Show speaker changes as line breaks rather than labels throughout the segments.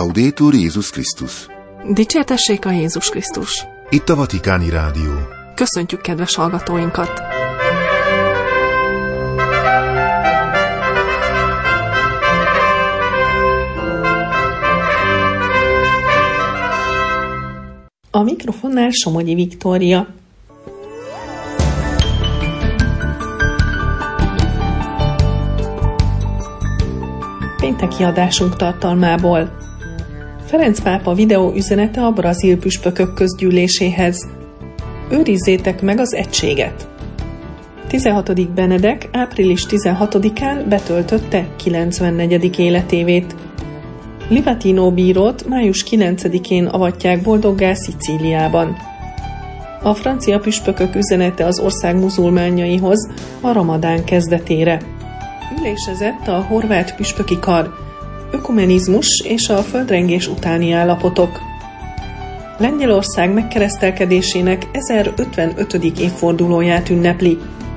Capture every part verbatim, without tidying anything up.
Laudetur Jézus Krisztus.
Dicsértessék a Jézus Krisztus.
Itt a Vatikáni Rádió.
Köszöntjük kedves hallgatóinkat! A mikrofonnál Somogyi Viktória. Pénteki adásunk tartalmából. Ferenc pápa videó üzenete a brazil püspökök közgyűléséhez. Őrizzétek meg az egységet. tizenhatodik Benedek április tizenhatodikán betöltötte kilencvennegyedik életévét. Livatino bírót május kilencedikén avatják boldoggá Szicíliában. A francia püspökök üzenete az ország muzulmánjaihoz a ramadán kezdetére. Ülésezett a horvát püspöki kar, ökumenizmus és a földrengés utáni állapotok. Lengyelország megkeresztelkedésének ezerötvenötödik évfordulóját ünnepli.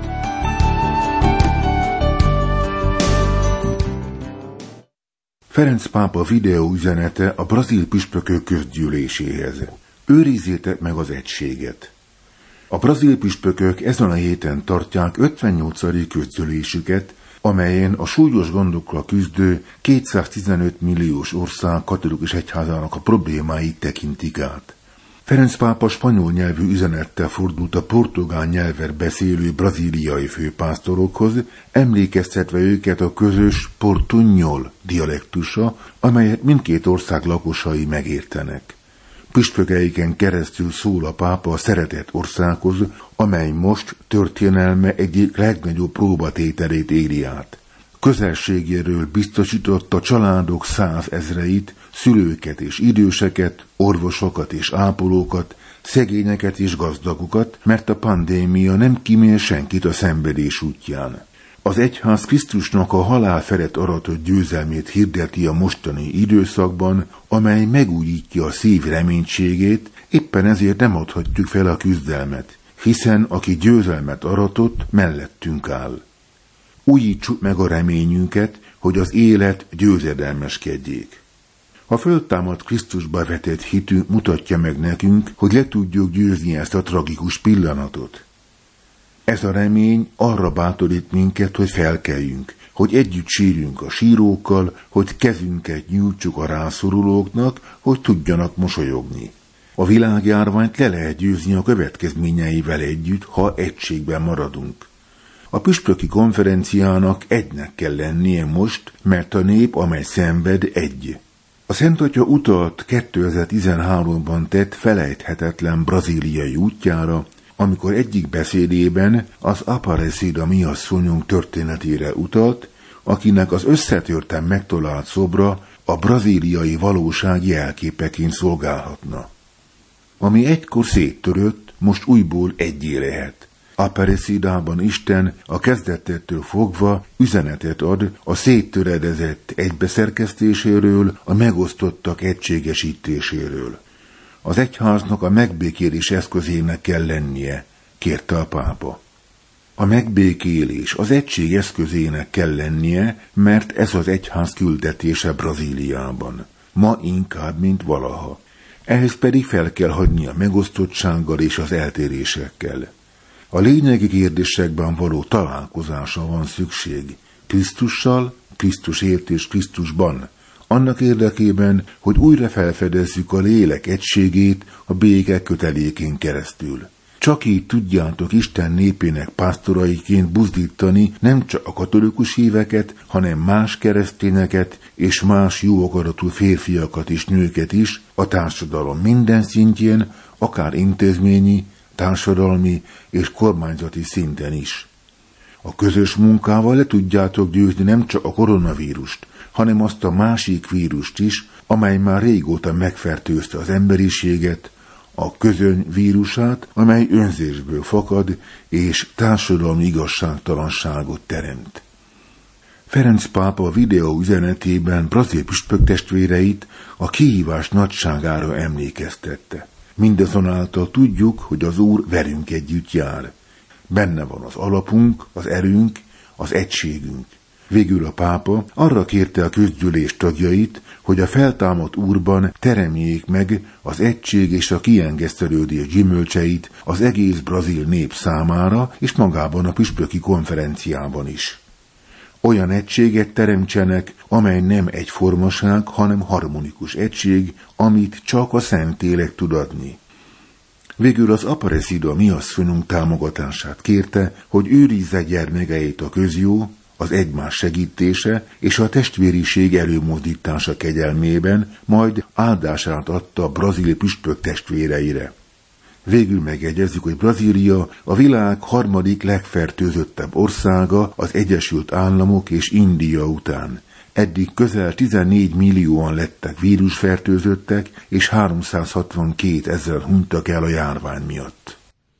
Ferenc pápa videó üzenete a brazil püspökök közgyűléséhez. Őrizzétek meg az egységet. A brazil püspökök ezen a héten tartják ötvennyolcadik közgyűlésüket, amelyen a súlyos gondokkal küzdő kétszáztizenöt milliós ország katolikus egyházának a problémáit tekintik át. Ferenc pápa spanyol nyelvű üzenettel fordult a portugál nyelven beszélő brazíliai főpásztorokhoz, emlékeztetve őket a közös portunyol dialektusa, amelyet mindkét ország lakosai megértenek. Püspökeiken keresztül szól a pápa a szeretett országhoz, amely most történelme egyik legnagyobb próbatételét éli át. Közelségéről biztosította családok százezreit, szülőket és időseket, orvosokat és ápolókat, szegényeket és gazdagokat, mert a pandémia nem kímél senkit a szenvedés útján. Az egyház Krisztusnak a halál felett aratott győzelmét hirdeti a mostani időszakban, amely megújítja a szív reménységét, éppen ezért nem adhatjuk fel a küzdelmet, hiszen aki győzelmet aratott, mellettünk áll. Újítsuk meg a reményünket, hogy az élet győzedelmeskedjék. A föltámadt Krisztusba vetett hitünk mutatja meg nekünk, hogy le tudjuk győzni ezt a tragikus pillanatot. Ez a remény arra bátorít minket, hogy felkeljünk, hogy együtt sírjunk a sírókkal, hogy kezünket nyújtsuk a rászorulóknak, hogy tudjanak mosolyogni. A világjárványt le lehet győzni a következményeivel együtt, ha egységben maradunk. A püspöki konferenciának egynek kell lennie most, mert a nép, amely szenved, egy. A Szent Atya utalt kétezer-tizenháromban tett felejthetetlen brazíliai útjára, amikor egyik beszédében az Aparecida mi asszonyunk történetére utalt, akinek az összetörten megtalált szobra a brazíliai valóság jelképeként szolgálhatna. Ami egykor széttörött, most újból egyé lehet. Aparecidában Isten a kezdetettől fogva üzenetet ad a széttöredezett egybeszerkesztéséről, a megosztottak egységesítéséről. Az egyháznak a megbékélés eszközének kell lennie, kérte a pápa. A megbékélés az egység eszközének kell lennie, mert ez az egyház küldetése Brazíliában. Ma inkább, mint valaha. Ehhez pedig fel kell hagyni a megosztottsággal és az eltérésekkel. A lényegi kérdésekben való találkozásra van szükség. Krisztussal, Krisztusért és Krisztusban. Annak érdekében, hogy újra felfedezzük a lélek egységét a béke kötelékén keresztül. Csak így tudjátok Isten népének pásztoraiként buzdítani nem csak a katolikus híveket, hanem más keresztényeket és más jó akaratú férfiakat és nőket is a társadalom minden szintjén, akár intézményi, társadalmi és kormányzati szinten is. A közös munkával le tudjátok győzni nem csak a koronavírust, hanem azt a másik vírust is, amely már régóta megfertőzte az emberiséget, a közöny vírusát, amely önzésből fakad és társadalmi igazságtalanságot teremt. Ferenc pápa videó üzenetében brazil püspök testvéreit a kihívás nagyságára emlékeztette. Mindazonáltal tudjuk, hogy az Úr velünk együtt jár. Benne van az alapunk, az erőnk, az egységünk. Végül a pápa arra kérte a közgyűlés tagjait, hogy a feltámadt Úrban teremjék meg az egység és a kiengesztelődés gyümölcseit az egész brazil nép számára és magában a püspöki konferenciában is. Olyan egységet teremtsenek, amely nem egyformaság, hanem harmonikus egység, amit csak a Szentlélek tud adni. Végül az Aparecida miasszonyunk támogatását kérte, hogy őrizze gyermekeit a közjó, az egymás segítése és a testvériség előmozdítása kegyelmében, majd áldását adta a brazil püspök testvéreire. Végül megegyezzük, hogy Brazília a világ harmadik legfertőzöttebb országa az Egyesült Államok és India után. Eddig közel tizennégy millióan lettek vírusfertőzöttek, és háromszázhatvankét ezer hunytak el a járvány miatt.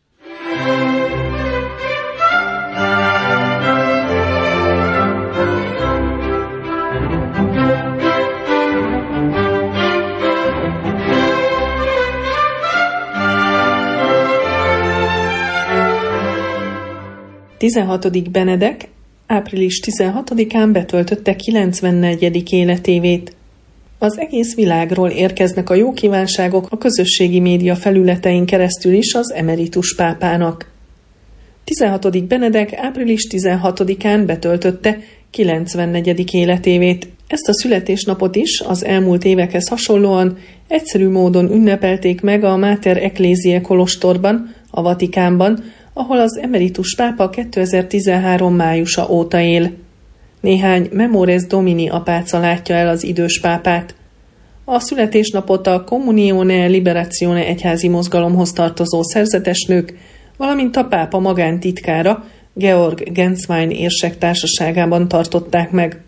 tizenhatodik Benedek április tizenhatodikán betöltötte kilencvennegyedik életévét. Az egész világról érkeznek a jó kívánságok a közösségi média felületein keresztül is az emeritus pápának. tizenhatodik Benedek április tizenhatodikán betöltötte kilencvennegyedik életévét. Ezt a születésnapot is az elmúlt évekhez hasonlóan egyszerű módon ünnepelték meg a Mater Ecclesiae kolostorban, a Vatikánban, ahol az emeritus pápa kétezer-tizenhárom májusa óta él. Néhány Memores Domini apáca látja el az idős pápát. A születésnapot a Communione Liberazione egyházi mozgalomhoz tartozó szerzetesnők, valamint a pápa magántitkára, Georg Genswein érsek társaságában tartották meg.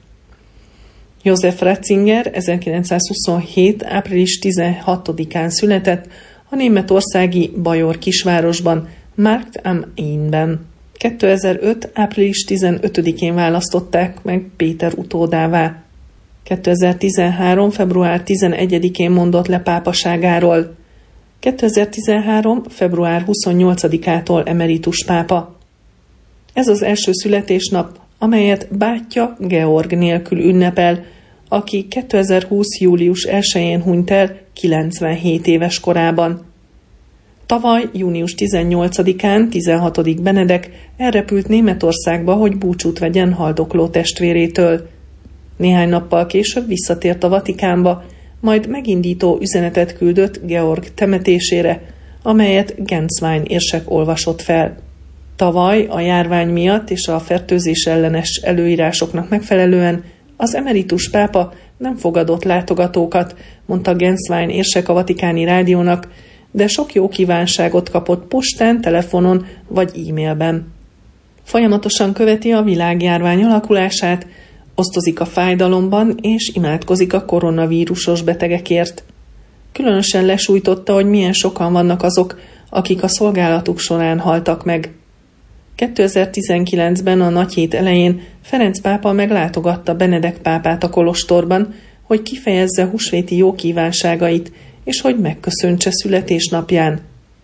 József Ratzinger ezerkilencszázhuszonhét április tizenhatodikán született a németországi Bajor kisvárosban, Markt am Innben. kétezer-öt április tizenötödikén választották meg Péter utódává. kétezer-tizenhárom február tizenegyedikén mondott le pápaságáról. kétezer-tizenhárom február huszonnyolcadikától emeritus pápa. Ez az első születésnap, amelyet bátyja Georg nélkül ünnepel, aki kétezer-húsz július elsején hunyt el kilencvenhét éves korában. Tavaly, június tizennyolcadikán tizenhatodik Benedek elrepült Németországba, hogy búcsút vegyen haldokló testvérétől. Néhány nappal később visszatért a Vatikánba, majd megindító üzenetet küldött Georg temetésére, amelyet Genswein érsek olvasott fel. Tavaly a járvány miatt és a fertőzés ellenes előírásoknak megfelelően az emeritus pápa nem fogadott látogatókat, mondta Genswein érsek a vatikáni rádiónak, de sok jó kívánságot kapott postán, telefonon vagy e-mailben. Folyamatosan követi a világjárvány alakulását, osztozik a fájdalomban és imádkozik a koronavírusos betegekért. Különösen lesújtotta, hogy milyen sokan vannak azok, akik a szolgálatuk során haltak meg. kétezer-tizenkilencben a nagyhét elején Ferenc pápa meglátogatta Benedek pápát a kolostorban, hogy kifejezze húsvéti jó kívánságait, és hogy megköszöntse születésnapján.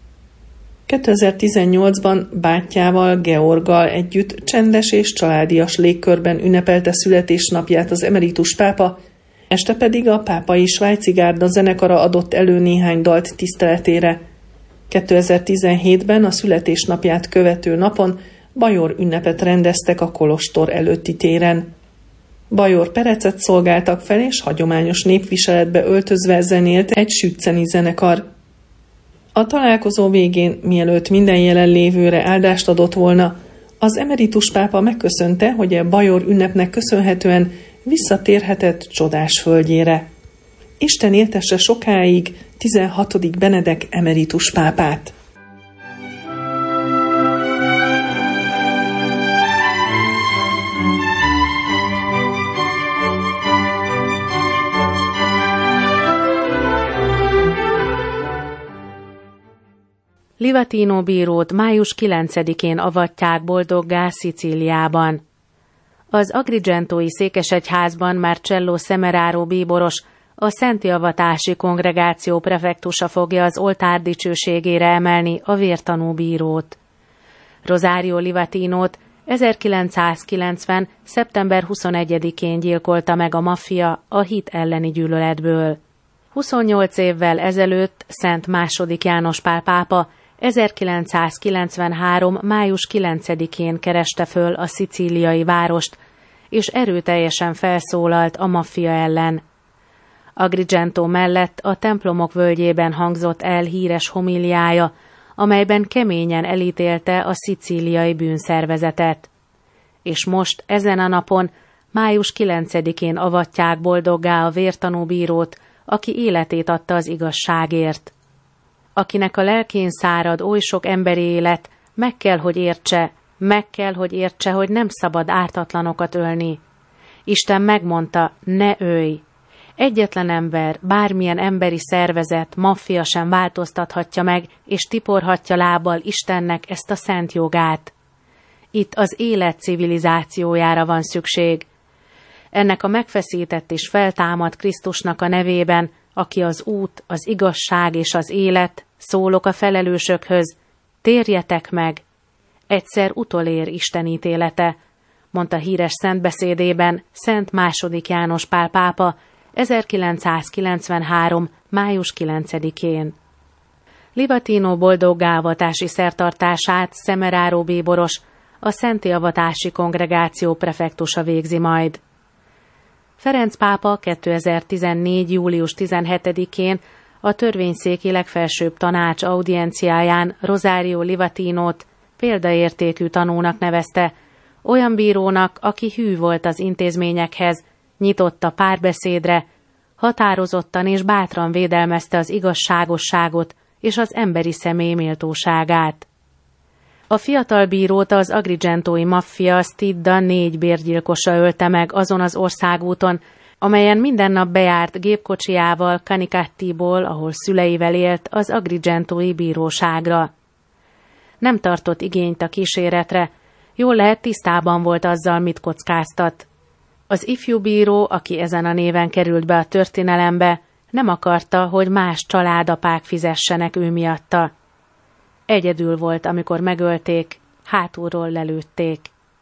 kétezer-tizennyolcban bátyjával, Georggal együtt csendes és családias légkörben ünnepelte születésnapját az emeritus pápa, este pedig a pápai svájci gárda zenekara adott elő néhány dalt tiszteletére. kétezer-tizenhétben a születésnapját követő napon bajor ünnepet rendeztek a kolostor előtti téren. Bajor perecet szolgáltak fel, és hagyományos népviseletbe öltözve zenélt egy sücceni zenekar. A találkozó végén, mielőtt minden jelenlévőre áldást adott volna, az emeritus pápa megköszönte, hogy a bajor ünnepnek köszönhetően visszatérhetett csodás földjére. Isten éltesse sokáig tizenhatodik Benedek emeritus pápát.
Livatino bírót május kilencedikén avatják boldoggá Szicíliában. Az Agrigentói székesegyházban Marcello Semeraro bíboros, a Szenti Avatási Kongregáció prefektusa fogja az oltár dicsőségére emelni a vértanú bírót. Rosario Livatinót ezerkilencszázkilencven. szeptember huszonegyedikén gyilkolta meg a maffia a hit elleni gyűlöletből. huszonnyolc évvel ezelőtt Szent második János Pál pápa ezerkilencszázkilencvenhárom. május kilencedikén kereste föl a szicíliai várost, és erőteljesen felszólalt a maffia ellen. Agrigento mellett a templomok völgyében hangzott el híres homiliája, amelyben keményen elítélte a szicíliai bűnszervezetet. És most ezen a napon, május kilencedikén avatják boldoggá a vértanú bírót, aki életét adta az igazságért. Akinek a lelkén szárad oly sok emberi élet, meg kell, hogy értse, meg kell, hogy értse, hogy nem szabad ártatlanokat ölni. Isten megmondta, ne ölj. Egyetlen ember, bármilyen emberi szervezet, maffia sem változtathatja meg, és tiporhatja lábbal Istennek ezt a szent jogát. Itt az élet civilizációjára van szükség. Ennek a megfeszített és feltámadt Krisztusnak a nevében, aki az út, az igazság és az élet, szólok a felelősökhöz, térjetek meg! Egyszer utolér Isten ítélete, mondta híres szentbeszédében Szent második János Pál pápa ezerkilencszázkilencvenhárom. május kilencedikén. Livatino boldoggá-avatási szertartását Semeraro bíboros, a Szenti Avatási Kongregáció prefektusa végzi majd. Ferenc pápa kétezer-tizennégy. július tizenhetedikén a törvényszéki legfelsőbb tanács audienciáján Rosario Livatinót példaértékű tanúnak nevezte, olyan bírónak, aki hű volt az intézményekhez, nyitott a párbeszédre, határozottan és bátran védelmezte az igazságosságot és az emberi személy méltóságát. A fiatal bírót az agrigentói maffia Stidda négy bérgyilkosa ölte meg azon az országúton, amelyen minden nap bejárt gépkocsijával Canicattiból, ahol szüleivel élt, az agrigentói bíróságra. Nem tartott igényt a kíséretre, jól lehet tisztában volt azzal, mit kockáztat. Az ifjú bíró, aki ezen a néven került be a történelembe, nem akarta, hogy más családapák fizessenek ő miatta. Egyedül volt, amikor megölték, hátulról lelőtték.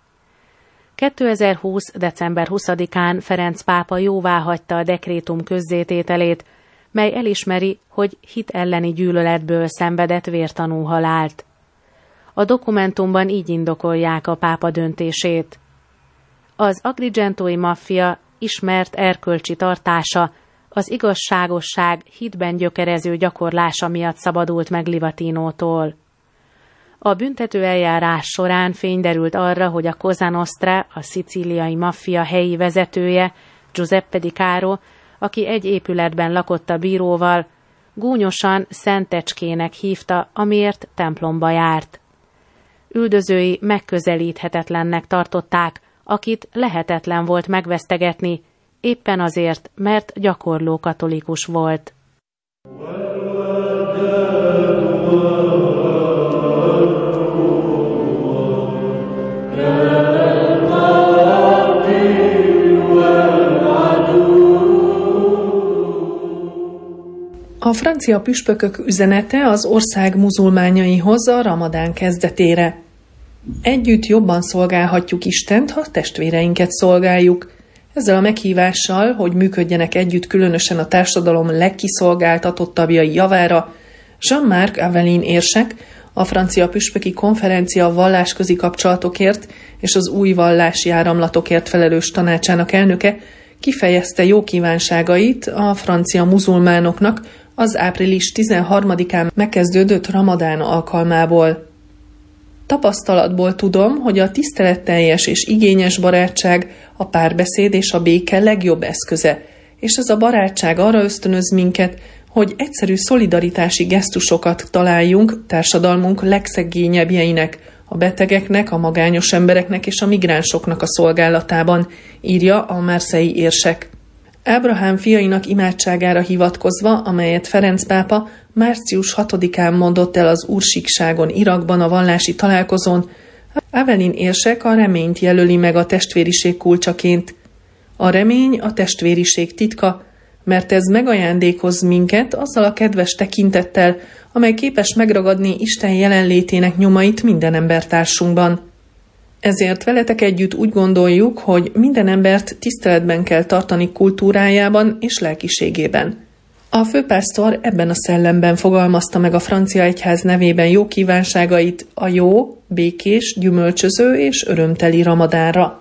kétezer-húsz. december huszadikán Ferenc pápa jóváhagyta a dekrétum közzétételét, mely elismeri, hogy hit elleni gyűlöletből szenvedett vértanú halált. A dokumentumban így indokolják a pápa döntését. Az agrigentói maffia ismert erkölcsi tartása, az igazságosság hitben gyökerező gyakorlása miatt szabadult meg Livatinótól. A büntető eljárás során fény derült arra, hogy a Cosa Nostra, a szicíliai maffia helyi vezetője, Giuseppe Di Caro, aki egy épületben lakott a bíróval, gúnyosan Szentecskének hívta, amiért templomba járt. Üldözői megközelíthetetlennek tartották, akit lehetetlen volt megvesztegetni, éppen azért, mert gyakorló katolikus volt.
A francia püspökök üzenete az ország muzulmánjaihoz a ramadán kezdetére. Együtt jobban szolgálhatjuk Istent, ha testvéreinket szolgáljuk. Ezzel a meghívással, hogy működjenek együtt különösen a társadalom legkiszolgáltatottabbjai javára, Jean-Marc Avelin érsek, a francia püspöki konferencia vallásközi kapcsolatokért és az új vallási áramlatokért felelős tanácsának elnöke kifejezte jó kívánságait a francia muzulmánoknak az április tizenharmadikán megkezdődött ramadán alkalmából. Tapasztalatból tudom, hogy a tiszteletteljes és igényes barátság a párbeszéd és a béke legjobb eszköze, és ez a barátság arra ösztönöz minket, hogy egyszerű szolidaritási gesztusokat találjunk társadalmunk legszegényebbjeinek, a betegeknek, a magányos embereknek és a migránsoknak a szolgálatában, írja a marseille-i érsek. Ábrahám fiainak imádságára hivatkozva, amelyet Ferenc pápa március hatodikán mondott el az Úrsíkságon, Irakban a vallási találkozón, Avelin érsek a reményt jelöli meg a testvériség kulcsaként. A remény a testvériség titka, mert ez megajándékoz minket azzal a kedves tekintettel, amely képes megragadni Isten jelenlétének nyomait minden embertársunkban. Ezért veletek együtt úgy gondoljuk, hogy minden embert tiszteletben kell tartani kultúrájában és lelkiségében. A főpásztor ebben a szellemben fogalmazta meg a francia egyház nevében jó kívánságait a jó, békés, gyümölcsöző és örömteli ramadánra.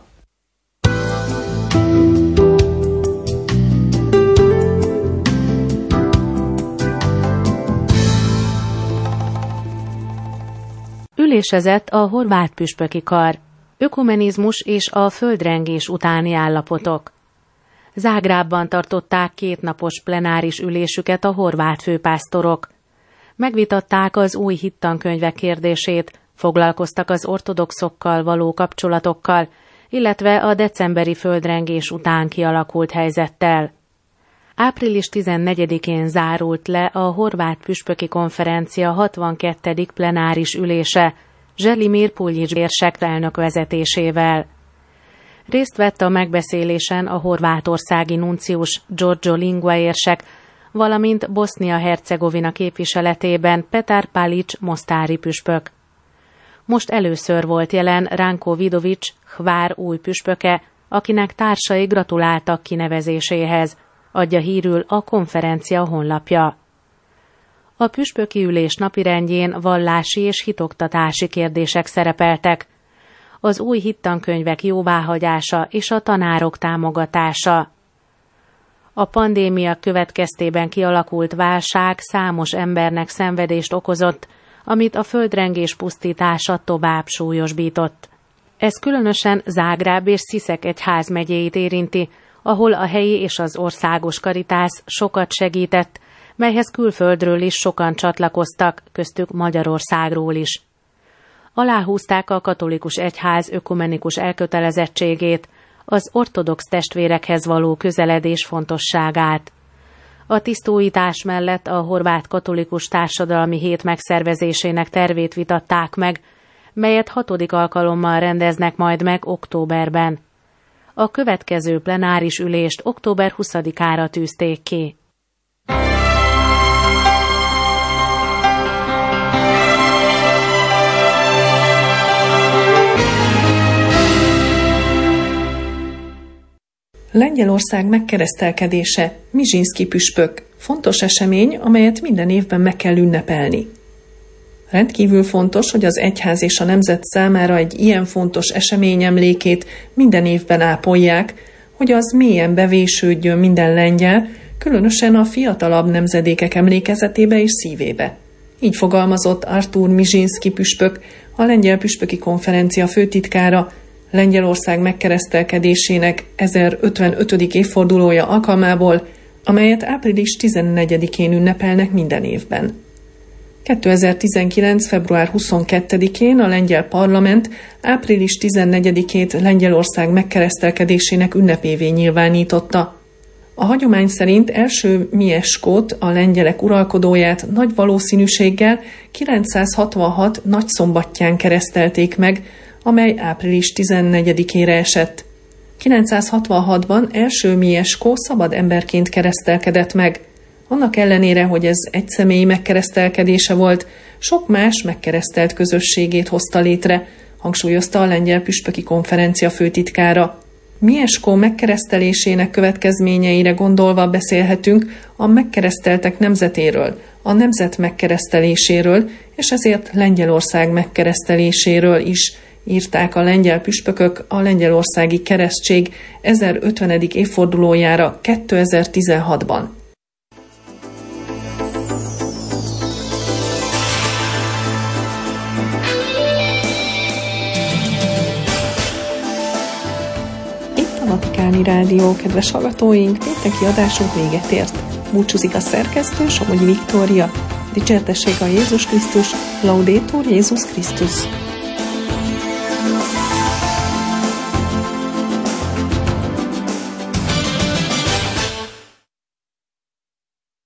Ülésezett a horvát püspöki kar, ökumenizmus és a földrengés utáni állapotok. Zágrábban tartották kétnapos plenáris ülésüket a horvát főpásztorok. Megvitatták az új hittankönyvek kérdését, foglalkoztak az ortodoxokkal való kapcsolatokkal, illetve a decemberi földrengés után kialakult helyzettel. április tizennegyedikén zárult le a horvát püspöki konferencia hatvankettedik plenáris ülése, Zselimir Puljic érsek elnök vezetésével. Részt vett a megbeszélésen a horvátországi nuncius Giorgio Lingua érsek, valamint Bosznia-Hercegovina képviseletében Petar Palić mostári püspök. Most először volt jelen Ranko Vidović, Hvár új püspöke, akinek társai gratuláltak kinevezéséhez, adja hírül a konferencia honlapja. A püspöki ülés napirendjén vallási és hitoktatási kérdések szerepeltek, az új hittankönyvek jóváhagyása és a tanárok támogatása. A pandémia következtében kialakult válság számos embernek szenvedést okozott, amit a földrengés pusztítása tovább súlyosbított. Ez különösen Zágráb és Sziszek egyházmegyéit érinti, ahol a helyi és az országos karitász sokat segített, melyhez külföldről is sokan csatlakoztak, köztük Magyarországról is. Aláhúzták a katolikus egyház ökumenikus elkötelezettségét, az ortodox testvérekhez való közeledés fontosságát. A tisztújítás mellett a horvát katolikus társadalmi hét megszervezésének tervét vitatták meg, melyet hatodik alkalommal rendeznek majd meg októberben. A következő plenáris ülést október huszadikára tűzték ki.
Lengyelország megkeresztelkedése, Mizsinszki püspök, fontos esemény, amelyet minden évben meg kell ünnepelni. Rendkívül fontos, hogy az egyház és a nemzet számára egy ilyen fontos esemény emlékét minden évben ápolják, hogy az mélyen bevésődjön minden lengyel, különösen a fiatalabb nemzedékek emlékezetébe és szívébe. Így fogalmazott Artur Mizsinszki püspök, a lengyel püspöki konferencia főtitkára, Lengyelország megkeresztelkedésének ezerötvenötödik évfordulója alkalmából, amelyet április tizennegyedikén ünnepelnek minden évben. kétezer-tizenkilenc. február huszonkettedikén a lengyel parlament április tizennegyedikét Lengyelország megkeresztelkedésének ünnepévé nyilvánította. A hagyomány szerint első Mieszkót, a lengyelek uralkodóját nagy valószínűséggel kilencszázhatvanhat nagyszombatján keresztelték meg, amely április tizennegyedikére esett. kilencszázhatvanhatban első Mieszkó szabad emberként keresztelkedett meg. Annak ellenére, hogy ez egy személy megkeresztelkedése volt, sok más megkeresztelt közösségét hozta létre, hangsúlyozta a lengyel püspöki konferencia főtitkára. Mieszkó megkeresztelésének következményeire gondolva beszélhetünk a megkereszteltek nemzetéről, a nemzet megkereszteléséről, és ezért Lengyelország megkereszteléséről is, írták a lengyel püspökök a lengyelországi keresztség ezerötvenedik évfordulójára kétezer-tizenhatban. Itt a Vatikáni Rádió, kedves hallgatóink, pénteki adásunk véget ért. Búcsúzik a szerkesztő, Somogyi Viktória. Dicsértessék a Jézus Krisztus, Laudetur Jézus Krisztus.